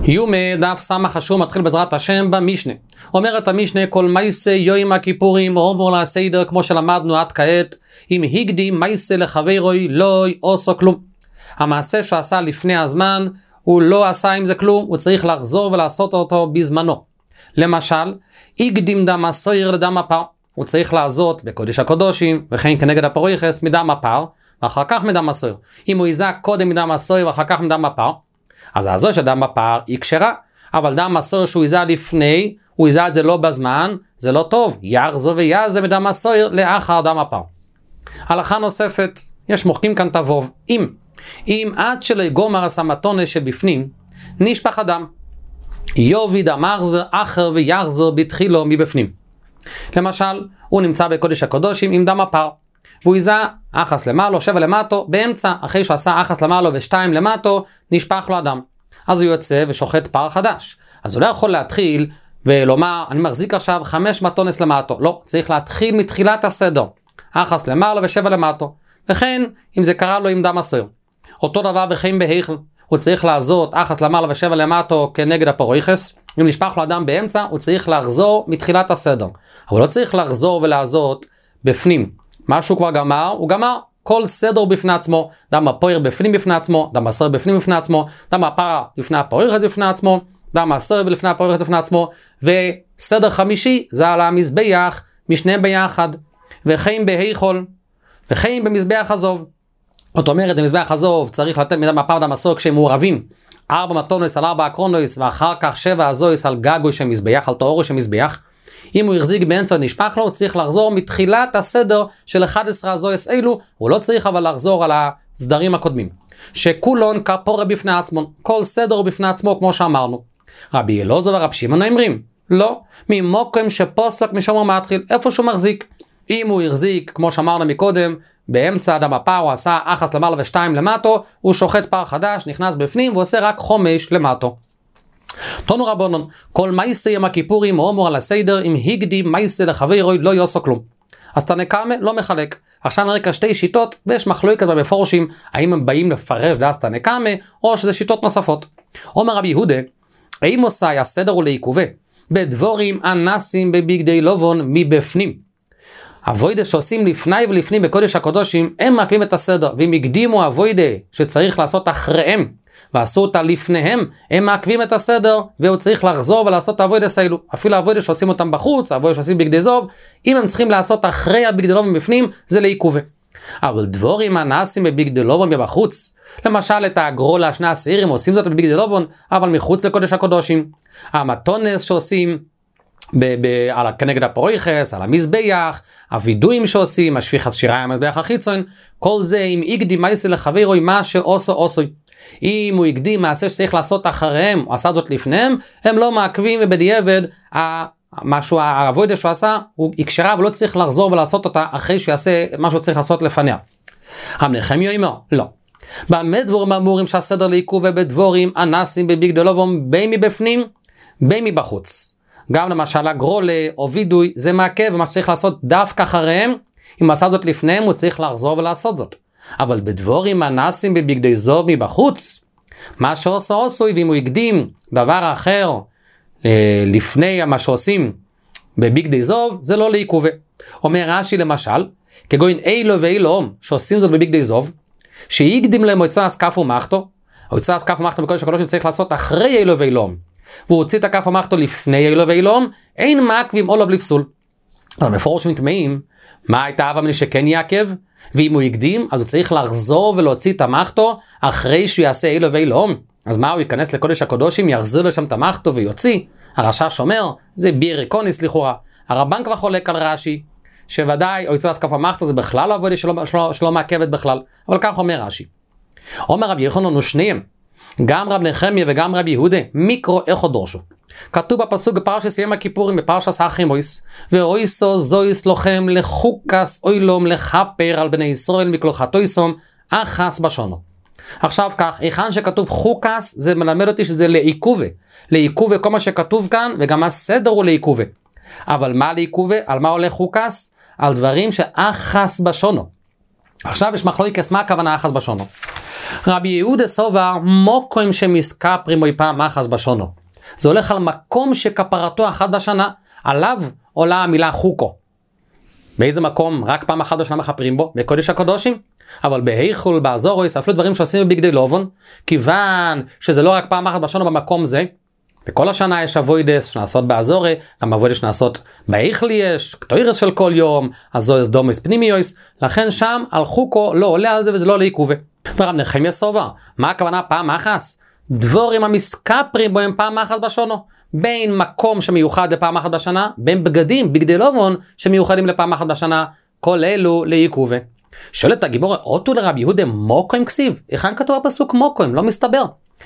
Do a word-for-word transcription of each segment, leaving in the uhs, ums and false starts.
יומי דף סמך חשוב מתחיל בעזרת השם במשנה. אומרת המשנה כל מייסה יום הכיפורים אומר לסדר כמו שלמדנו עד כעת אם הקדים מייסה לחברוי לא עושה כלום. המעשה שעשה לפני הזמן הוא לא עשה עם זה כלום, הוא צריך לחזור ולעשות אותו בזמנו. למשל הקדים דם הסויר לדם הפר, הוא צריך לעשות בקודש הקודשים וכן כנגד הפרויכס מדם הפר ואחר כך מדם הסויר. אם הוא יזע קודם מדם הסויר ואחר כך מדם הפר, אז הזו של דם הפר היא כשרה, אבל דם הסויר שהוא יזע לפני, הוא יזע את זה לא בזמן, זה לא טוב, יחזור ויעזה מדם הסויר לאחר דם הפר. הלכה נוספת, יש מוחקים כאן תבוב, אם, אם עד שלא יגומר הסמטונה שבפנים, נשפך הדם, יוביד המחזר אחר ויחזור בתחילו מבפנים. למשל, הוא נמצא בקודש הקודשים עם דם הפר, והוא יזע אחס למעלו, שבע למטו, באמצע, אחרי שהוא עשה אחס למעלו ושתיים למטו, נשפך לו הדם. אז הוא יוצא ושוחט פר חדש. אז הוא לא יכול להתחיל ולומר, אני מחזיק עכשיו חמש מטונס למטו. לא, צריך להתחיל מתחילת הסדר. אחס למעלו ושבע למטו. וכן, אם זה קרה לו עם דם הסויר. אותו דבר וכן בהיכל. הוא צריך לעזות אחס למעלו ושבע למטו כנגד הפרויכס. אם נשפך לו הדם באמצע, הוא צריך לחזור מתחילת הסדר. אבל לא צריך לחזור ולעזות בפנים. מה שהוא כבר גמר, הוא גמר כל סדר בפני עצמו, דם הפויר בפנים בפני עצמו, דם הסויר בפנים בפני עצמו, דם הפרה לפני הפוירחס בפני עצמו, דם הסויר לפני הפוירחס בפני עצמו, וסדר חמישי זה על המזבח משניהם ביחד, וכן בהיכול, וכן במזבח הזוב. זאת אומרת, במזבח הזוב צריך לתת מדם הפרה דם הסויר כשהם מעורבים, ארבע מטונוס על ארבע אקרונוס, ואחר כך שבע הזויס על גגוי של מזבח, על תאורו של מזבח. אם הוא יחזיק באמצע נשפך לו, הוא צריך לחזור מתחילת הסדר של אחד עשר הזויס אלו, הוא לא צריך אבל לחזור על הסדרים הקודמים. שכולון כפורה בפני עצמו, כל סדר בפני עצמו כמו שאמרנו. רבי אלעזר ורב שמעון אומרים, לא, ממוקם שפוסק משם הוא מתחיל, איפה שהוא מחזיק. אם הוא יחזיק, כמו שאמרנו מקודם, באמצע אדם הפר הוא עשה אחס למעלה ושתיים למטו, הוא שוחט פר חדש, נכנס בפנים ועושה רק חומש למטו. תונו רבונון, כל מייסה יום הכיפורים אומר על הסדר, אם הקדים מייסה לחברוי לא יעשה כלום. אז תנא קמא לא מחלק. עכשיו נראה שתי שיטות, ויש מחלוקת במפורשים, האם הם באים לפרש דעת תנא קמא, או שזה שיטות נוספות. אומר רבי יהודה, האם עושה הסדר הוא לעיכובה, בדבורים אנסים בבגדי לובון מבפנים. אבוידה שעושים לפני ולפנים בקודש הקודשים, הם מעכבים את הסדר, ואם הקדימו אבוידה שצריך לעשות אחריהם, ועשו אותה לפניהם, הם מעכבים את הסדר, והוא צריך לחזור ולעשות את האבוידה סיילו. אפילו האבוידה שעושים אותם בחוץ, האבוידה שעושים בגדי זוב, אם הם צריכים לעשות אחרי הבגדי לובן בפנים, זה לעיכובה. אבל דבורים הנעשים בבגדי לובן בחוץ, למשל את הגרולה, שני השעירים עושים זאת בבגדי לובן, אבל מחוץ לקודש הקודשים. המטונס שעושים ב- ב- על כנגד הפרויכס, על המזבח, הווידויים שעושים, השפיחת שירה המזבח החיצון, כל זה אם הקדים מייסה לחברוי מה שעושו עושוי. אם הוא הקדים מעשה שצריך לעשות אחריהם, הוא עשה זאת לפניהם, הם לא מעכבים ובדיעבד, משהו, העבודה שהוא עשה, הוא יקשרה ולא צריך לחזור ולעשות אותה אחרי שהוא יעשה מה שהוא צריך לעשות לפניה. המנחמיה אומר, לא. באמת דבורים אמורים שהסדר לעיכוב ובדבורים אנסים בבגדי לובן בין מבפנים, בין מבחוץ. גם למשל הגרולה או וידוי, זה מעכב ומה שצריך לעשות דווקא אחריהם, אם הוא עשה זאת לפניהם הוא צריך לחזור ולעשות זאת. אבל בדבורים אנסים בבגדי זוב מבחוץ, מה שעושה עושוי, ואם הוא הקדים דבר אחר לפני מה שעושים בבגדי זוב, זה לא לעיכובה. אומר רש"י למשל, כגון אילו ואילו שעושים זאת בבגדי זוב, שהקדים להם מועצה הסקף ומחתו, מועצה הסקף ומחתו בקודש הקודשים צריך לעשות אחרי אילו ואילו, והוא הוציא את הכף ומחתו לפני אילו ואילו, אין מעכבים עולב לפסול. אבל מפורש מתמאים, מה הייתה אבא מני שכן יעכב? ואם הוא יקדים, אז הוא צריך לחזור ולהוציא את המחתו אחרי שהוא יעשה אילו ואילו. אז מה, הוא ייכנס לקודש הקודשים, יחזיר לשם את המחתו ויוציא? הרש"ש אומר, זה ביר קוניס לכאורה. הרמב"ן כבר חולק על רש"י, שוודאי, או יצוא הסקף המחתו, זה בכלל עבודה שלא, שלא, שלא מעכבת בכלל. אבל כך אומר רש"י. אומר רבי יוחנן ושניהם, גם רב נחמיה וגם רבי יהודה, מיקרו איכו דורשו. כתוב בפסוק בפרשת יום הכיפורים בפרשת האחרימויס, ואויסו זויס לוחם לחוקס אוילום לכפר על בני ישראל מקלוחתויסום אחס בשונו. עכשיו כך, היכן שכתוב חוקס זה מלמד אותי שזה לעיכובה. לעיכובה כל מה שכתוב כאן וגם הסדר הוא לעיכובה. אבל מה לעיכובה? על מה הולך חוקס? על דברים שאחס בשונו. עכשיו יש מחלוקת, מה הכוונה אחז בשונו? רבי יהודה סובר מוקום שמסכפרים בו פעם אחז בשונו. זה הולך על מקום שכפרתו אחת בשנה, עליו עולה המילה חוקו. באיזה מקום? רק פעם אחת בשנה מכפרים בו? בקודש הקודשים. אבל בהיכול, באזורויס, אפילו דברים שעושים בבגדי לובון, כיוון שזה לא רק פעם אחת בשנה במקום זה, בכל השנה יש אבוידס שנעשות באזורי, גם אבוידס שנעשות בהיכל יש, כתוירס של כל יום, הזויס דומס פנימיוס, לכן שם על חוקו לא עולה על זה וזה לא לעיכובה. ורב נחמיה סובר, מה הכוונה פעם אחס? דבורים המסכפרים בו הם פעם אחת בשונו, בין מקום שמיוחד לפעם אחת בשנה, בין בגדים, בגדי לובון שמיוחדים לפעם אחת בשנה, כל אלו לעיכובה. שואלת הגיבור, אותו לרב יהודה מוקוים כסיב? היכן כתוב הפסוק מוקוים? לא מסתבר.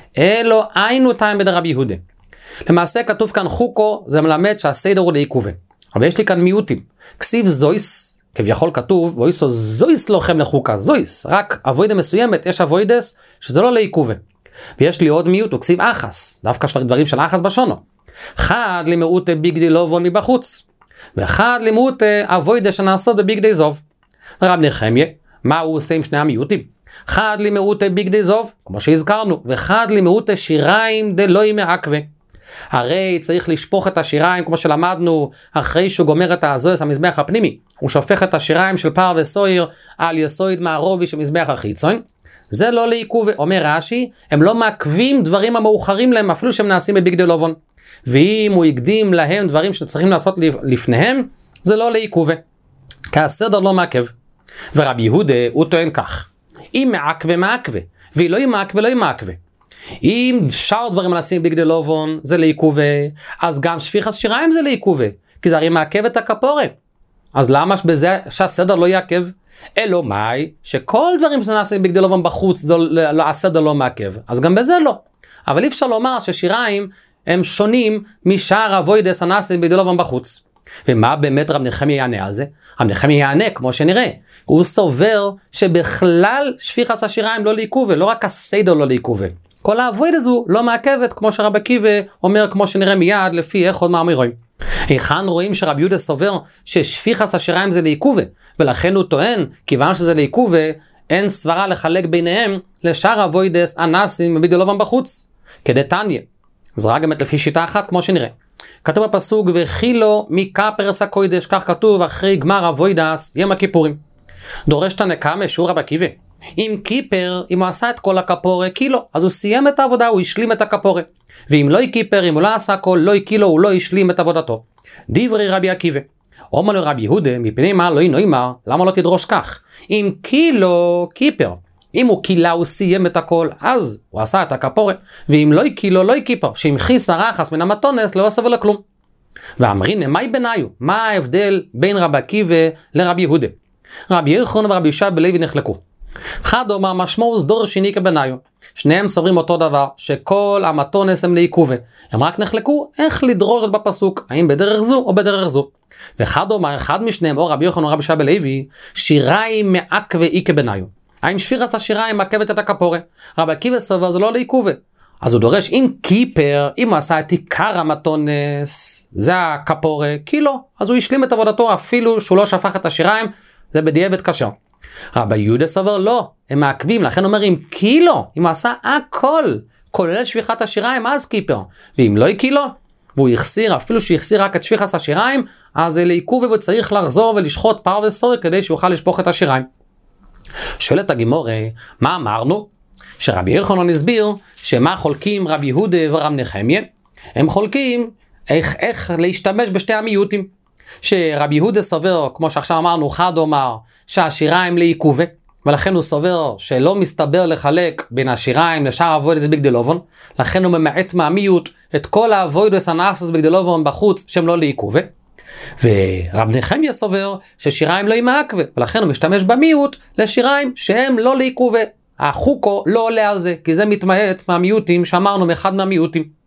אלו היינו טיים בדרב יהודה. למעשה כתוב כאן חוקו, זה מלמד שהסדר הוא לעיכובה. אבל יש לי כאן מיעוטים. כסיב זויס, כביכול כתוב, ואיסו זויס לוחם לחוקה, זויס. רק אבוידה מסוימת, יש אבוידס שזה לא לעיכובה. ויש לי עוד מיעוט, הוא כסיב אחס, דווקא של דברים של אחס בשונו. אחד למיעוט ביגדי לובון מבחוץ, ואחד למיעוט אבוידה שנעשות בביגדי זוב. רב נחמיה, מה הוא עושה עם שני המיעוטים? אחד למיעוט ביגדי זוב, כמו שהזכרנו, ואחד למיעוט שיריים דלוי מעכבה. הרי צריך לשפוך את השיריים, כמו שלמדנו, אחרי שהוא גומר את הזויס המזבח הפנימי, הוא שופך את השיריים של פר וסויר על יסויד מערובי של מזבח החיצון. זה לא לעיכוב, אומר רש"י, הם לא מעכבים דברים המאוחרים להם, אפילו שהם נעשים בביגדי לובון. ואם הוא יקדים להם דברים שצריכים לעשות לפניהם, זה לא לעיכוב. כי הסדר לא מעכב. ורב יהודה הוא טוען כך, אם מעכבה מעכבה, והיא לא מעכבה לא מעכבה. אם שאר דברים נעשים בבגדי לובון זה לעיכובה, אז גם שפיכת שיריים זה לעיכובה, כי זה הרי מעכב את הכפורה. אז למה בזה שהסדר לא יעכב? אלו מאי, שכל דברים שנעשים בבגדי לובון בחוץ, לא, הסדר לא מעכב, אז גם בזה לא. אבל אי אפשר לומר ששיריים הם שונים משאר אבוידס הנעשים בבגדי לובון בחוץ. ומה באמת רב נחמיה יענה על זה? רב נחמיה יענה כמו שנראה. הוא סובר שבכלל שפיכת השיריים לא לעיכובה, לא רק הסדר לא לעיכובה. כל האבויד הזו לא מעכבת, כמו שרב עקיבא אומר, כמו שנראה מיד, לפי איך עוד מאמר רואים. היכן רואים שרב יהודה סובר ששפיכת השיריים זה לעיכובה, ולכן הוא טוען, כיוון שזה לעיכובה, אין סברה לחלק ביניהם לשאר אבוידס הנעשים בבגדי לובון בחוץ. כדתניא. אז רק באמת לפי שיטה אחת, כמו שנראה. כתוב בפסוק, וחילו מכפרס הקודש, כך כתוב אחרי גמר אבוידס יום הכיפורים. דורש תנקמה שהוא רב עקיבא. אם קיפר, אם הוא עשה את כל הכפורה, קילו, אז הוא סיים את העבודה, הוא השלים את הכפורה. ואם לא קיפר, אם הוא לא עשה כל, לא קילו, הוא לא השלים את עבודתו. דברי רבי עקיבא. אומר לו רבי יהודה, מפני מה לא נאמר, למה לא תדרוש כך? אם קילו, קיפר. אם הוא קילה, הוא סיים את הכל, אז הוא עשה את הכפורה. ואם לא קילו, לא קיפר. שאם חיס הרחס מן המתונס, לא עשה ולכלום. ואמרין, מהי ביניו? מה ההבדל בין רבי עקיבא לרבי יהודה? רבי יוחנן ורבי ישי בלוי נחלקו. אחד אומר משמעוס דור שני כבניו. שניהם סוברים אותו דבר, שכל המתונס הם לעיכובה. הם רק נחלקו איך לדרוש בפסוק, האם בדרך זו או בדרך זו. ואחד אומר, אחד משניהם, או רבי יוחנן או רבי ישי בלוי, שיריים מעכבה אי כבניו. האם שפיכת השיריים מעכבת את הכפורה? רבי עקיבא סובר זה לא לעיכובה. אז הוא דורש, אם קיפר, אם הוא עשה את עיקר המתונס, זה הכפורה, כי לא. אז הוא השלים את עבודתו אפילו שהוא לא שפך את השיריים, זה בדיעבד קשה. רבי יהודה סובר לא, הם מעכבים, לכן אומרים קילו, אם הוא עשה הכל, כולל שפיכת השיריים, אז קיפר, ואם לא קילו, והוא יחסיר, אפילו שהוא יחסיר רק את שפיכת השיריים, אז זה לעיכוב והוא צריך לחזור ולשחוט פר וסורי כדי שיוכל לשפוך את השיריים. שואלת הגימורה, מה אמרנו? שרבי יוחנן הסביר שמה חולקים רבי יהודה ורב נחמיה, הם חולקים איך, איך להשתמש בשתי המיעוטים. שרבי יהודה סובר, כמו שעכשיו אמרנו, חד אומר שהשיריים לעיכובה, ולכן הוא סובר שלא מסתבר לחלק בין השיריים לשאר אבוידס בבגדי לובון, לכן הוא ממעט מהמיעוט את כל האבוידס הנעשות בבגדי לובון בחוץ שהם לא לעיכובה. ורב נחמיה סובר ששיריים לא מעכבה, ולכן הוא משתמש במיעוט לשיריים שהם לא לעיכובה. החוקו לא עולה על זה, כי זה מתמעט מהמיעוטים שאמרנו מאחד מהמיעוטים.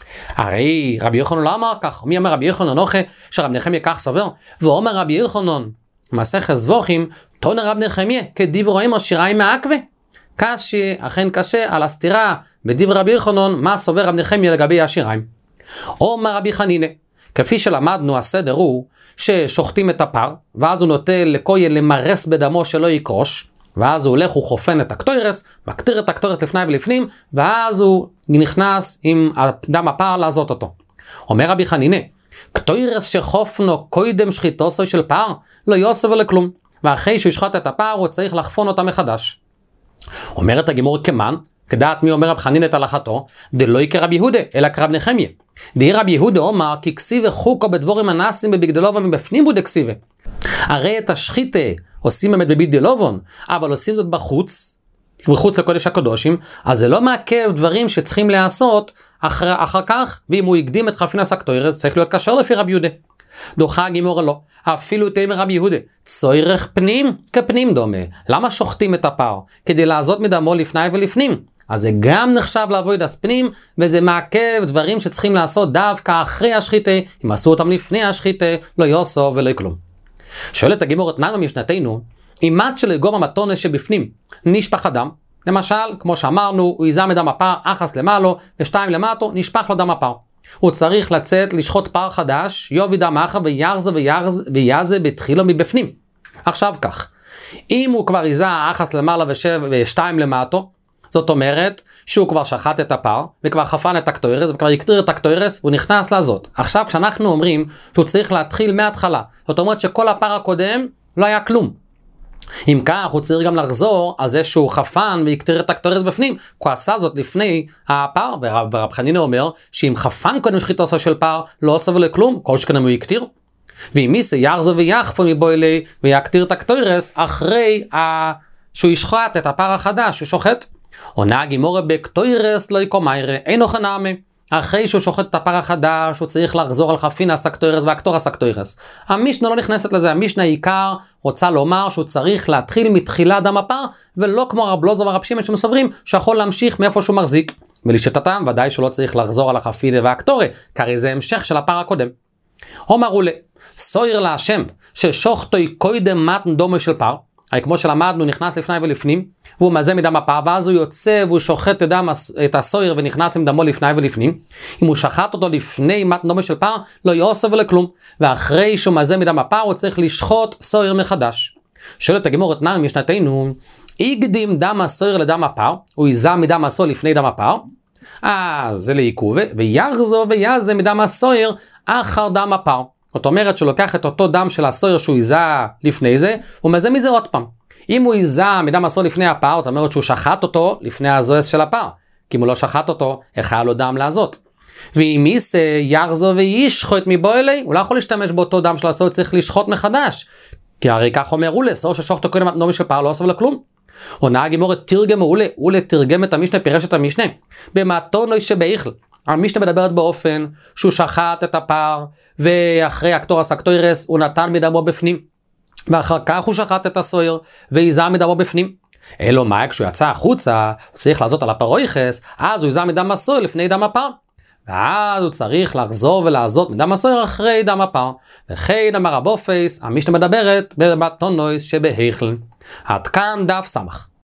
הרי רבי יוחנן לא אמר כך. מי אומר רבי יוחנן נוחה שרב נחמיה כך סובר? ואומר רבי יוחנן מסכת זבוחים, תונה רב נחמיה כדברי אמר שיריים מעכבה. קשה, אכן קשה על הסתירה בדברי רבי יוחנן מה סובר רב נחמיה לגבי השיריים. אומר רבי חנינא, כפי שלמדנו הסדר הוא ששוחטים את הפר, ואז הוא נוטה לכהן למרס בדמו שלא יקרוש, ואז הוא הולך, הוא חופן את הקטוירס, מקטיר את הקטוירס לפני ולפנים, ואז הוא נכנס עם דם הפר לעזות אותו. אומר רבי חנינא, קטוירס שחופנו קודם שחיתוסו של פר, לא יוסף ולא כלום. ואחרי שהוא ישחט את הפר, הוא צריך לחפון אותה מחדש. אומרת הגמור כמן, כדעת מי אומר רב חנינא את הלכתו, דלוי כרב יהודה, אלא כרב נחמיה. דהי רב יהודה אומר, כי כסיבה חוקו בדבורים הנאסים בבגדלו ומבפנים בו דכסיבה. הרי את השחיתה עושים באמת בבגדלובון, אבל עושים זאת בחוץ, בחוץ לקודש הקדושים, אז זה לא מעכב דברים שצריכים לעשות אחר, אחר כך, ואם הוא הקדים את חפינס הקטוירס, צריך להיות כשר לפי רב יהודה. דוחה הגמורה לא, אפילו תאמר רב יהודה, צורך פנים כפנים דומה. למה שוחטים את הפר? כדי לעזות מדמו לפני ולפנים. אז זה גם נחשב לעבוד אז פנים, וזה מעכב דברים שצריכים לעשות דווקא אחרי השחיתה, אם עשו אותם לפני השחיתה, לא יוסו ולא כלום. שואלת הגמורה תנן במשנתנו, אם מת של גום המתונה שבפנים נשפך הדם, למשל, כמו שאמרנו, הוא יזם את דם הפר, אחס למעלו, ושתיים למטו, נשפך לו דם הפר. הוא צריך לצאת, לשחוט פר חדש, יובי דם אחר וירזה וירזה ויזה בתחילו מבפנים. עכשיו כך, אם הוא כבר יזה אחס למעלה ושתיים למטו, זאת אומרת שהוא כבר שחט את הפר, וכבר חפן את הקטוירס, וכבר יקטיר את הקטוירס, והוא נכנס לזאת. עכשיו כשאנחנו אומרים שהוא צריך להתחיל מההתחלה, זאת אומרת שכל הפר הקודם לא היה כלום. אם כך, הוא צריך גם לחזור על זה שהוא חפן ויקטיר את הקטוירס בפנים, הוא עשה זאת לפני הפר, ורב, ורב חנינא אומר, שאם חפן קודם שחיתוסו של פר, לא עושה ולא כלום, כל שכנם הוא יקטיר. ואם מיסה ירזה ויחפון מבוילי, ויקטיר את הקטוירס, אחרי ה... שהוא ישחט את הפר החדש, הוא שוחט. עונה הגמורה בקטוירס לא יקומיירה, אינו חנמי. אחרי שהוא שוחט את הפר החדש, הוא צריך לחזור על חפינס הקטוירס והקטורס הקטוירס. המשנה לא נכנסת לזה, המשנה העיקר רוצה לומר שהוא צריך להתחיל מתחילה דם הפר, ולא כמו רב לוזו ורב שמעון שמסוברים, שיכול להמשיך מאיפה שהוא מחזיק. ולשיטתם ודאי שהוא לא צריך לחזור על החפידה והקטורה, כי זה המשך של הפר הקודם. אמרו לה, סויר להשם, ששוחטוי קודם מתן דומה של פר, הרי כמו שלמדנו נכנס לפני ולפנים, והוא מזה מדם הפר, ואז הוא יוצא והוא שוחט את, דם, את הסויר ונכנס עם דמו לפני ולפנים. אם הוא שחט אותו לפני מתן דומה של פר, לא יעשה ולא כלום. ואחרי שהוא מזה מדם הפר, הוא צריך לשחוט סויר מחדש. שואלת הגמורה תנן משנתנו, הקדים דם הסויר לדם הפר, הוא יזה מדם הסויר לפני דם הפר, אז זה לעיכוב, ויחזור ויזה מדם הסויר אחר דם הפר. זאת אומרת שהוא לוקח את אותו דם של הסויר שהוא יזה לפני זה, הוא מזה מזה עוד פעם. אם הוא יזה מדם הסויר לפני הפר, זאת אומרת שהוא שחט אותו לפני הזוהס של הפר. כי אם הוא לא שחט אותו, איך היה לו דם לעזות. ואם ייסה יחזור וישחוט מבוילי, הוא לא יכול להשתמש באותו דם של הסויר, צריך לשחוט מחדש. כי הרי כך אומר אולה, סויר ששוחטו קודם דומה של פר, לא עושה לכלום. עונה הגמורה תרגם אולה, אולה תרגם את המשנה, פירש את המשנה. במתון שבאיכל. המשנה מדברת באופן שהוא שחט את הפר, ואחרי הקטורס הקטוירס הוא נתן מדמו בפנים, ואחר כך הוא שחט את הסויר, ויזה מדמו בפנים. אלו מה, כשהוא יצא החוצה, הוא צריך לעזות על הפרויכס, אז הוא יזה מדם הסויר לפני דם הפר. ואז הוא צריך לחזור ולעזות מדם הסויר אחרי דם הפר. וכן אמר רב אופייס, המשנה מדברת במתון שבאיכל. עד כאן דף סמך.